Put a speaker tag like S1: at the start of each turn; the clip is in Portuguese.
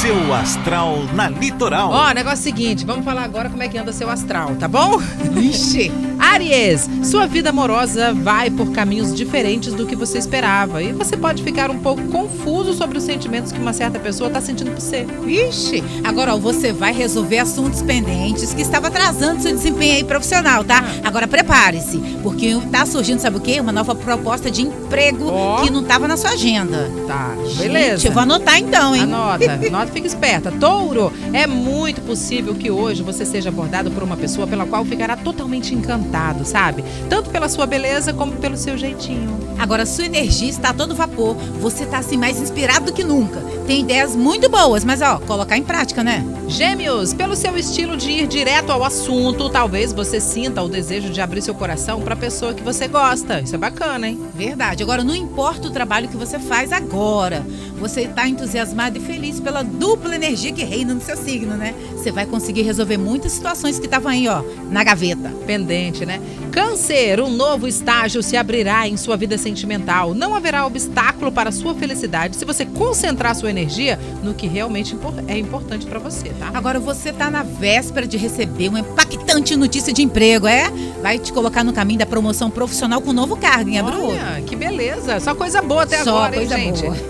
S1: Seu astral na Litoral.
S2: Ó, negócio seguinte, vamos falar agora como é que anda seu astral, tá bom? Ixi! Áries, sua vida amorosa vai por caminhos diferentes do que você esperava e você pode ficar um pouco confuso sobre os sentimentos que uma certa pessoa tá sentindo por você.
S3: Ixi! Agora, ó, você vai resolver assuntos pendentes que estavam atrasando seu desempenho aí profissional, tá? Agora prepare-se, porque tá surgindo, sabe o quê? Uma nova proposta de emprego que não tava na sua agenda.
S2: Tá, beleza.
S3: Gente, eu vou anotar então, hein?
S2: Anota, fica esperta. Touro, é muito possível que hoje você seja abordado por uma pessoa pela qual ficará totalmente encantado, sabe? Tanto pela sua beleza como pelo seu jeitinho.
S3: Agora, sua energia está a todo vapor. Você tá assim mais inspirado do que nunca. Tem ideias muito boas, mas ó, colocar em prática, né?
S2: Gêmeos, pelo seu estilo de ir direto ao assunto, talvez você sinta o desejo de abrir seu coração pra pessoa que você gosta. Isso é bacana, hein?
S3: Verdade. Agora, não importa o trabalho que você faz agora. Você tá entusiasmado e feliz pela dupla energia que reina no seu signo, né? Você vai conseguir resolver muitas situações que estavam aí, ó, na gaveta.
S2: Pendente, né? Câncer, um novo estágio se abrirá em sua vida sentimental. Não haverá obstáculo para a sua felicidade se você concentrar sua energia no que realmente é importante pra você, tá?
S3: Agora, você tá na véspera de receber uma impactante notícia de emprego, vai te colocar no caminho da promoção profissional com um novo cargo, hein, Abru?
S2: Olha, que beleza. Só coisa boa até agora, hein, gente? Boa.